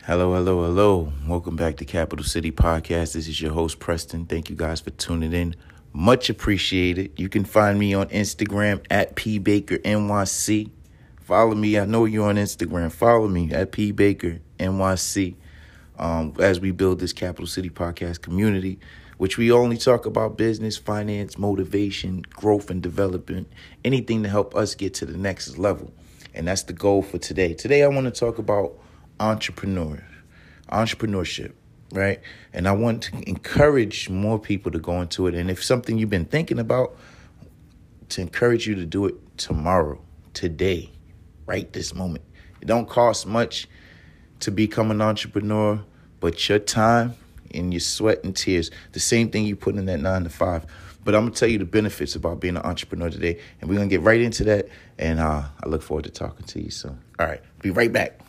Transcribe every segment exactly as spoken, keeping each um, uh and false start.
Hello, hello, hello. Welcome back to Capital City Podcast. This is your host, Preston. Thank you guys for tuning in. Much appreciated. You can find me on Instagram at P Baker N Y C. Follow me. I know you're on Instagram. Follow me at P Baker N Y C. Um, as we build this Capital City Podcast community, which we only talk about business, finance, motivation, growth, and development, anything to help us get to the next level. And that's the goal for today. Today, I want to talk about entrepreneur, entrepreneurship, right? And I want to encourage more people to go into it. And if something you've been thinking about, to encourage you to do it tomorrow, today, right this moment. It don't cost much to become an entrepreneur, but your time and your sweat and tears, the same thing you put in that nine to five. But I'm going to tell you the benefits about being an entrepreneur today. And we're going to get right into that. And uh, I look forward to talking to you soon. All right. Be right back.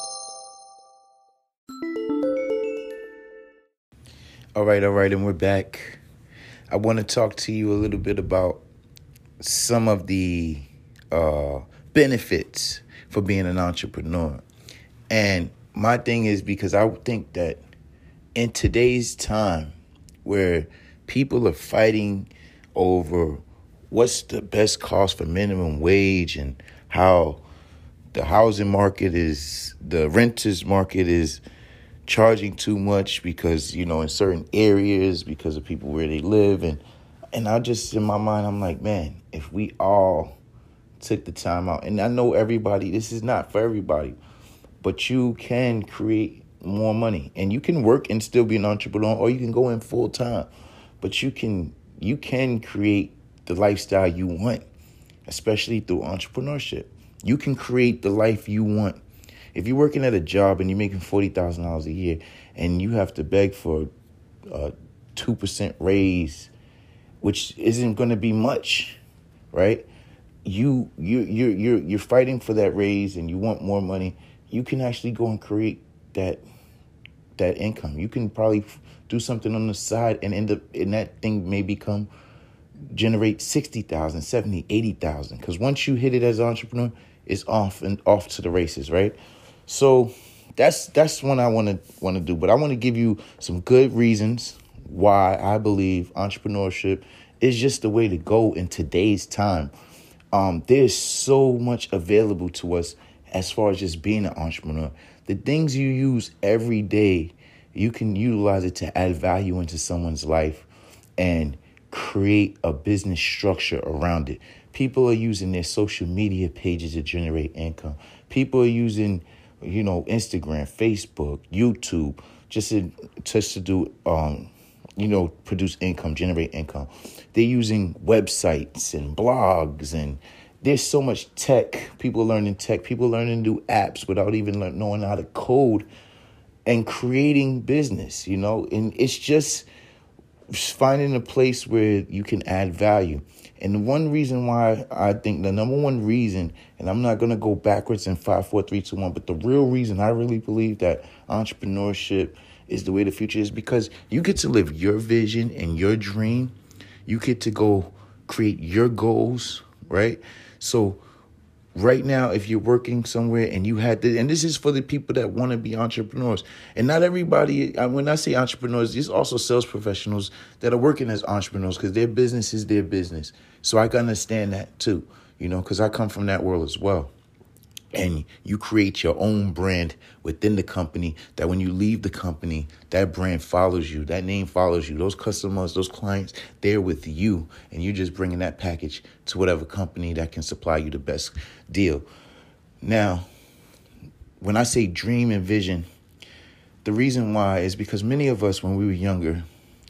All right. All right. And we're back. I want to talk to you a little bit about some of the uh, benefits for being an entrepreneur. And my thing is because I think that in today's time where people are fighting over what's the best cost for minimum wage and how the housing market is, the renters market is charging too much because, you know, in certain areas because of people where they live. And, and I just, in my mind, I'm like, man, if we all took the time out, and I know everybody, this is not for everybody, but you can create more money and you can work and still be an entrepreneur, or you can go in full time. But you can you can create the lifestyle you want, especially through entrepreneurship. You can create the life you want. If you're working at a job and you're making forty thousand dollars a year and you have to beg for a two percent raise, which isn't going to be much, right? You you you you're you're fighting for that raise and you want more money. You can actually go and create that that income. You can probably do something on the side and end up, and that thing may become, generate sixty thousand, seventy, eighty thousand. Because once you hit it as an entrepreneur, it's off and off to the races, right? So that's that's what I want to want to do. But I want to give you some good reasons why I believe entrepreneurship is just the way to go in today's time. Um, there's so much available to us as far as just being an entrepreneur. The things you use every day, you can utilize it to add value into someone's life and create a business structure around it. People are using their social media pages to generate income. People are using, you know, Instagram, Facebook, YouTube, just to, just to do, um, you know, produce income, generate income. They're using websites and blogs, and there's so much tech. People are learning tech. People are learning to do apps without even learn, knowing how to code and creating business, you know. And it's just finding a place where you can add value. And the one reason why I think the number one reason, and I'm not going to go backwards in five, four, three, two, one, but the real reason I really believe that entrepreneurship is the way the future is because you get to live your vision and your dream. You get to go create your goals, right? So right now, if you're working somewhere and you had to, and this is for the people that want to be entrepreneurs, and not everybody, when I say entrepreneurs, there's also sales professionals that are working as entrepreneurs because their business is their business. So I can understand that too, you know, because I come from that world as well. And you create your own brand within the company that when you leave the company, that brand follows you. That name follows you. Those customers, those clients, they're with you. And you're just bringing that package to whatever company that can supply you the best deal. Now, when I say dream and vision, the reason why is because many of us, when we were younger,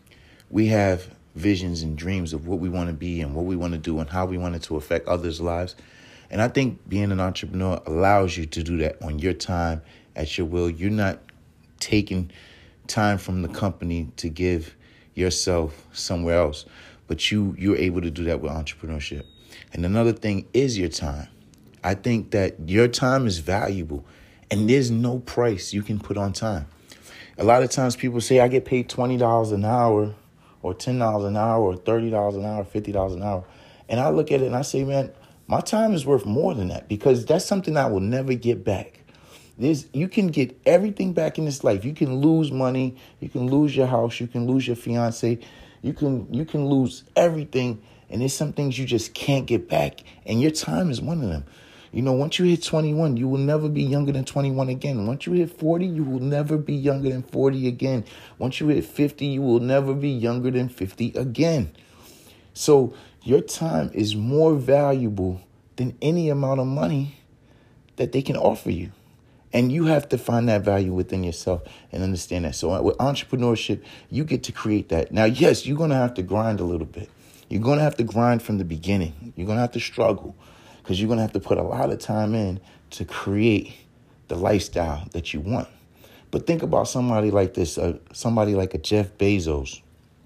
we have visions and dreams of what we want to be and what we want to do and how we want it to affect others' lives. And I think being an entrepreneur allows you to do that on your time, at your will. You're not taking time from the company to give yourself somewhere else, but you, you're able to do that with entrepreneurship. And another thing is your time. I think that your time is valuable, and there's no price you can put on time. A lot of times people say, I get paid twenty dollars an hour or ten dollars an hour or thirty dollars an hour, fifty dollars an hour. And I look at it and I say, man, my time is worth more than that because that's something I will never get back. There's, you can get everything back in this life. You can lose money. You can lose your house. You can lose your fiance. You can you can lose everything. And there's some things you just can't get back. And your time is one of them. You know, once you hit twenty-one, you will never be younger than twenty-one again. Once you hit forty, you will never be younger than forty again. Once you hit fifty, you will never be younger than fifty again. So your time is more valuable than any amount of money that they can offer you. And you have to find that value within yourself and understand that. So with entrepreneurship, you get to create that. Now, yes, you're going to have to grind a little bit. You're going to have to grind from the beginning. You're going to have to struggle because you're going to have to put a lot of time in to create the lifestyle that you want. But think about somebody like this, uh, somebody like a Jeff Bezos,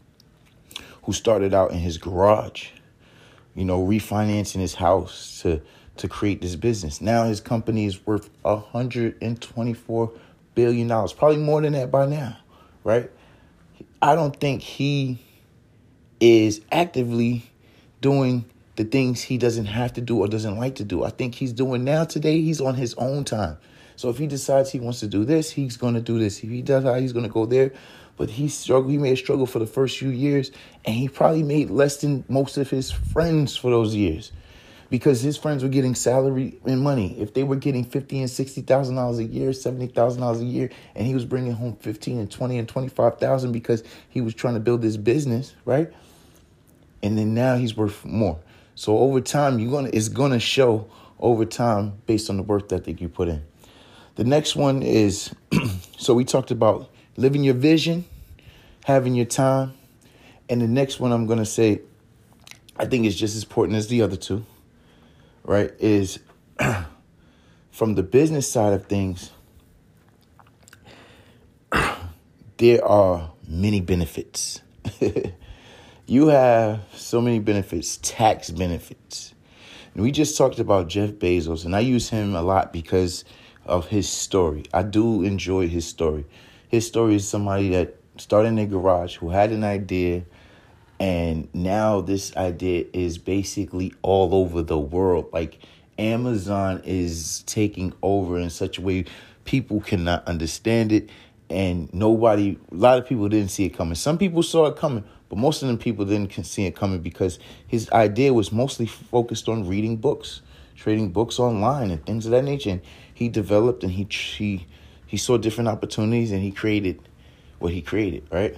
who started out in his garage, you know, refinancing his house to to create this business. Now his company is worth one hundred twenty-four billion dollars, probably more than that by now, right? I don't think he is actively doing the things he doesn't have to do or doesn't like to do. I think he's doing now today, he's on his own time. So if he decides he wants to do this, he's going to do this. If he does that, he's going to go there. But he struggled. He made a struggle for the first few years, and he probably made less than most of his friends for those years, because his friends were getting salary and money. If they were getting fifty and sixty thousand dollars a year, seventy thousand dollars a year, and he was bringing home fifteen and twenty and twenty five thousand because he was trying to build this business, right? And then now he's worth more. So over time, you're gonna it's gonna show over time based on the work ethic you put in. The next one is so we talked about living your vision, having your time, and the next one I'm gonna say, I think is just as important as the other two. Right, is from the business side of things, there are many benefits. You have so many benefits, tax benefits. And we just talked about Jeff Bezos, and I use him a lot because of his story. I do enjoy his story. His story is somebody that started in a garage, who had an idea, and now this idea is basically all over the world. Like Amazon is taking over in such a way people cannot understand it. And nobody, a lot of people didn't see it coming. Some people saw it coming, but most of them people didn't see it coming because his idea was mostly focused on reading books, trading books online and things of that nature. And he developed and he he, he saw different opportunities and he created what he created, right?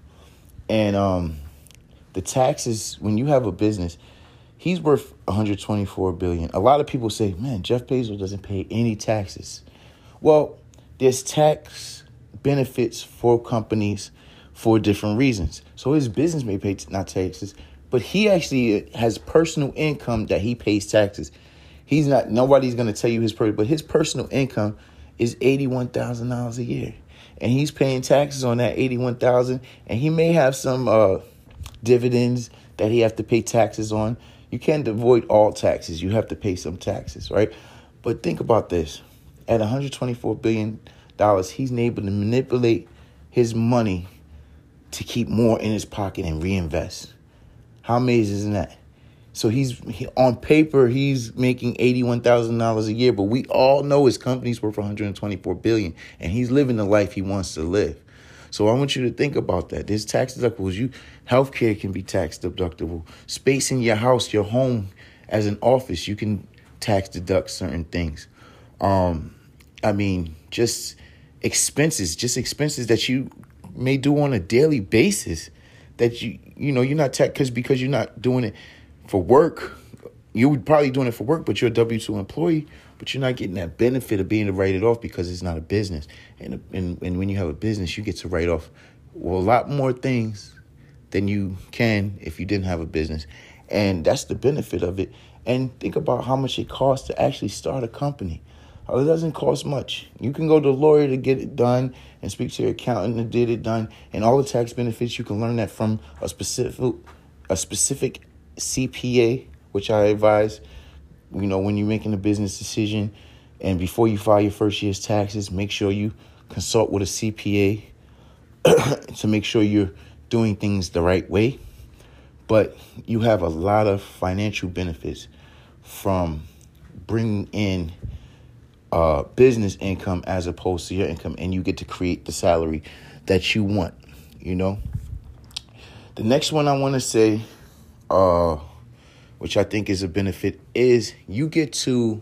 And um. The taxes, when you have a business, he's worth one hundred twenty-four billion dollars. A lot of people say, man, Jeff Bezos doesn't pay any taxes. Well, there's tax benefits for companies for different reasons. So his business may pay t- not taxes, but he actually has personal income that he pays taxes. He's not, nobody's going to tell you his per, but his personal income is eighty-one thousand dollars a year. And he's paying taxes on that eighty-one thousand dollars. And he may have some uh, dividends that he have to pay taxes on. You can't avoid all taxes. You have to pay some taxes, right? But think about this. At one hundred twenty-four billion dollars, he's able to manipulate his money to keep more in his pocket and reinvest. How amazing is that? So he's he, on paper, he's making eighty-one thousand dollars a year, but we all know his company's worth one hundred twenty-four billion dollars, and he's living the life he wants to live. So I want you to think about that. There's tax deductibles. You, healthcare can be tax deductible. Space in your house, your home as an office, you can tax deduct certain things. Um, I mean, just expenses, just expenses that you may do on a daily basis that you, you know, you're not tax because because you're not doing it for work. You would probably doing it for work, but you're a W two employee, but you're not getting that benefit of being able to write it off because it's not a business. And, and and when you have a business, you get to write off well, a lot more things than you can if you didn't have a business. And that's the benefit of it. And think about how much it costs to actually start a company. It doesn't cost much. You can go to a lawyer to get it done and speak to your accountant that did it done. And all the tax benefits, you can learn that from a specific a specific C P A, which I advise, you know, when you're making a business decision and before you file your first year's taxes, make sure you consult with a C P A to make sure you're doing things the right way. But you have a lot of financial benefits from bringing in uh, business income as opposed to your income, and you get to create the salary that you want, you know. The next one I want to say, uh, which I think is a benefit, is you get to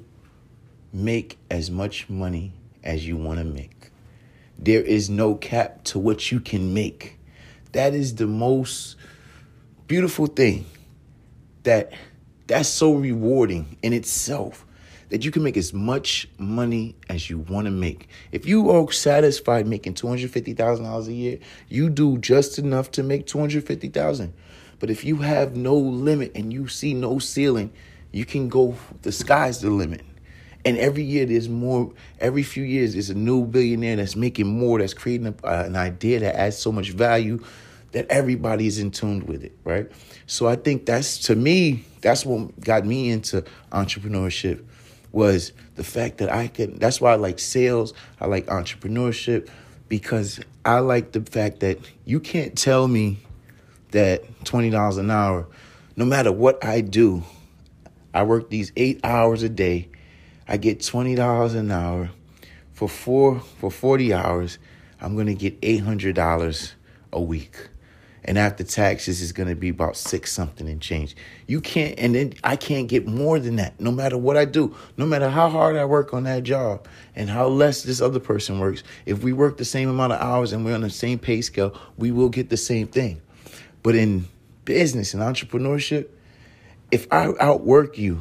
make as much money as you want to make. There is no cap to what you can make. That is the most beautiful thing. That that's so rewarding in itself, that you can make as much money as you want to make. If you are satisfied making two hundred fifty thousand dollars a year, you do just enough to make two hundred fifty thousand dollars. But if you have no limit and you see no ceiling, you can go, the sky's the limit. And every year there's more, every few years there's a new billionaire that's making more, that's creating a, uh, an idea that adds so much value that everybody is in tune with it, right? So I think that's, to me, that's what got me into entrepreneurship, was the fact that I could, that's why I like sales, I like entrepreneurship, because I like the fact that you can't tell me that twenty dollars an hour, no matter what I do, I work these eight hours a day, I get twenty dollars an hour. For four, for forty hours, I'm going to get eight hundred dollars a week. And after taxes, it's going to be about six something and change. You can't, and then I can't get more than that, no matter what I do, no matter how hard I work on that job and how less this other person works. If we work the same amount of hours and we're on the same pay scale, we will get the same thing. But in business and entrepreneurship, if I outwork you,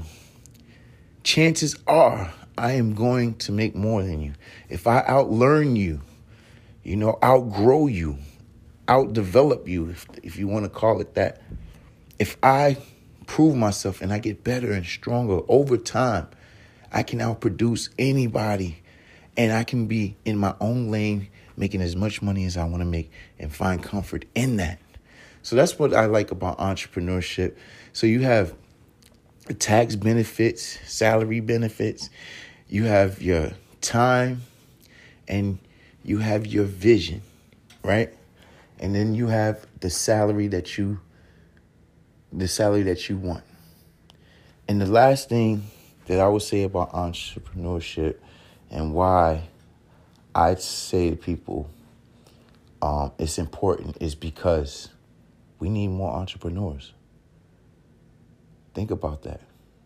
chances are I am going to make more than you. If I outlearn you, you know, outgrow you, outdevelop you, if, if you want to call it that. If I prove myself and I get better and stronger over time, I can outproduce anybody, and I can be in my own lane, making as much money as I want to make and find comfort in that. So that's what I like about entrepreneurship. So you have tax benefits, salary benefits, you have your time, and you have your vision, right? And then you have the salary that you, the salary that you want. And the last thing that I would say about entrepreneurship and why I say to people um, it's important is because we need more entrepreneurs. Think about that.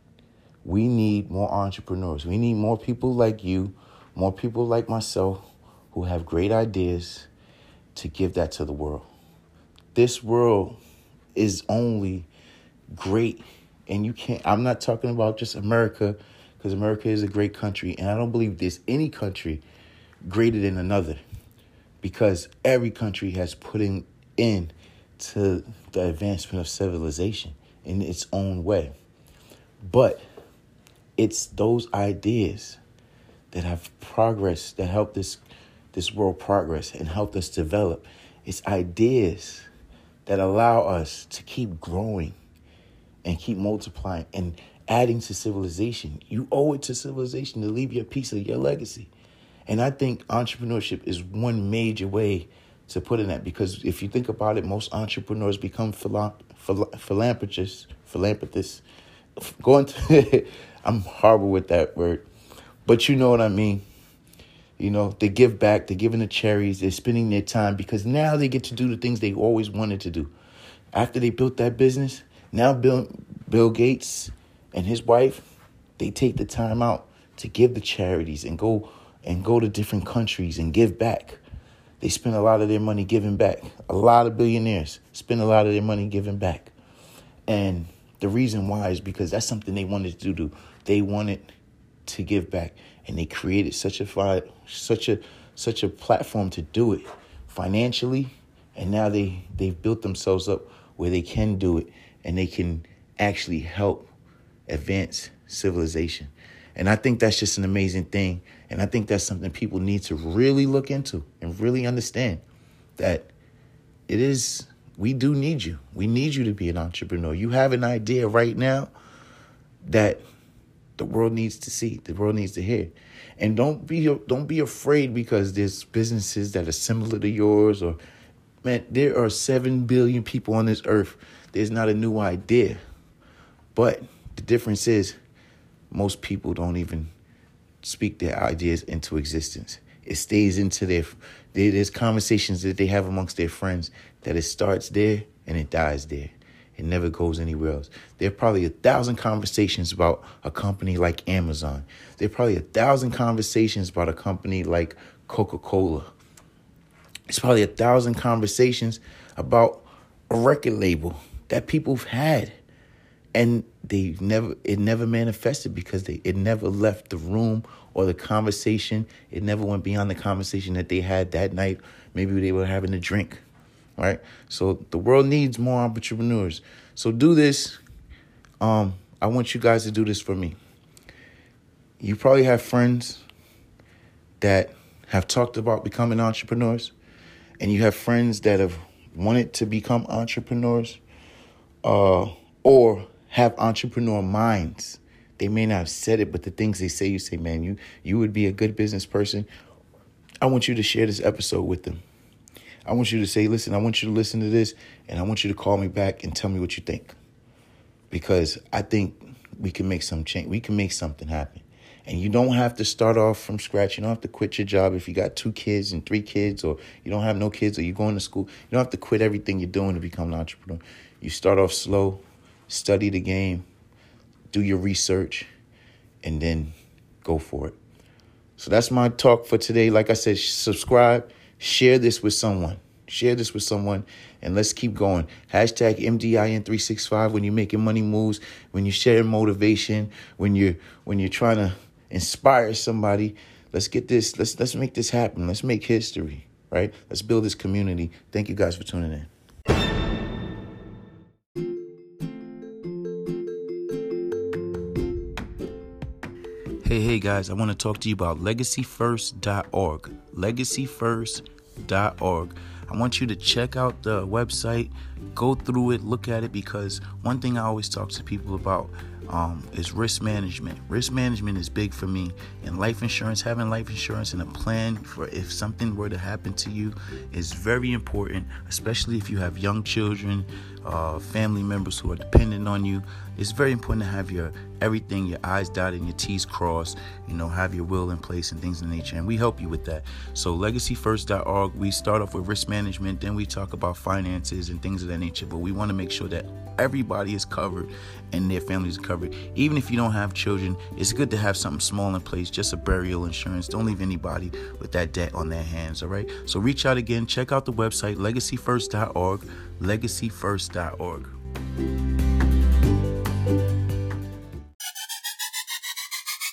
We need more entrepreneurs. We need more people like you, more people like myself who have great ideas to give that to the world. This world is only great, and you can't, I'm not talking about just America, because America is a great country, and I don't believe there's any country greater than another, because every country has put in, in to the advancement of civilization in its own way. But it's those ideas that have progress, that help this this world progress and help us develop. It's ideas that allow us to keep growing and keep multiplying and adding to civilization. You owe it to civilization to leave your piece of your legacy. And I think entrepreneurship is one major way to put in that, because if you think about it, most entrepreneurs become phila- phila- philanthropists, philanthropists. Going to, I'm horrible with that word, but you know what I mean. You know, they give back, they're giving the cherries, they're spending their time because now they get to do the things they always wanted to do. After they built that business, now Bill, Bill Gates and his wife, they take the time out to give the charities and go and go to different countries and give back. They spend a lot of their money giving back. A lot of billionaires spend a lot of their money giving back. And the reason why is because that's something they wanted to do. They wanted to give back, and they created such a fi- such a such a platform to do it financially, and now they they've built themselves up where they can do it, and they can actually help advance civilization. And I think that's just an amazing thing. And I think that's something people need to really look into and really understand, that it is, we do need you. We need you to be an entrepreneur. You have an idea right now that the world needs to see, the world needs to hear. And don't be don't be afraid because there's businesses that are similar to yours, or, man, there are seven billion people on this earth. There's not a new idea. But the difference is most people don't even speak their ideas into existence. It stays into their, there's conversations that they have amongst their friends that it starts there and it dies there. It never goes anywhere else. There are probably a thousand conversations about a company like Amazon. There are probably a thousand conversations about a company like Coca-Cola. There's probably a thousand conversations about a record label that people have had. And they never, it never manifested because they, it never left the room or the conversation. It never went beyond the conversation that they had that night. Maybe they were having a drink, right? So the world needs more entrepreneurs. So do this. Um, I want you guys to do this for me. You probably have friends that have talked about becoming entrepreneurs, and you have friends that have wanted to become entrepreneurs, uh, or have entrepreneur minds. They may not have said it, but the things they say, you say, man, you you would be a good business person. I want you to share this episode with them. I want you to say, listen, I want you to listen to this, and I want you to call me back and tell me what you think. Because I think we can make some change. We can make something happen. And you don't have to start off from scratch. You don't have to quit your job if you got two kids and three kids, or you don't have no kids, or you're going to school. You don't have to quit everything you're doing to become an entrepreneur. You start off slow, study the game, do your research, and then go for it. So that's my talk for today. Like I said, subscribe, share this with someone. Share this with someone, and let's keep going. Hashtag M D I N three sixty-five when you're making money moves, when you're sharing motivation, when you're when you're trying to inspire somebody. Let's get this. Let's let's make this happen. Let's make history, right? Let's build this community. Thank you guys for tuning in. Hey, hey, guys, I want to talk to you about legacy first dot org. legacy first dot org. I want you to check out the website, go through it, look at it, because one thing I always talk to people about um, is risk management. Risk management is big for me, and life insurance, having life insurance and a plan for if something were to happen to you is very important, especially if you have young children, uh, family members who are dependent on you. It's very important to have your everything, your I's dotted and your T's crossed, you know, have your will in place and things of nature. And we help you with that. So legacy first dot org, we start off with risk management, then we talk about finances and things of that nature. But we want to make sure that everybody is covered and their families are covered. Even if you don't have children, it's good to have something small in place, just a burial insurance. Don't leave anybody with that debt on their hands, all right? So reach out again. Check out the website, legacy first dot org, legacy first dot org.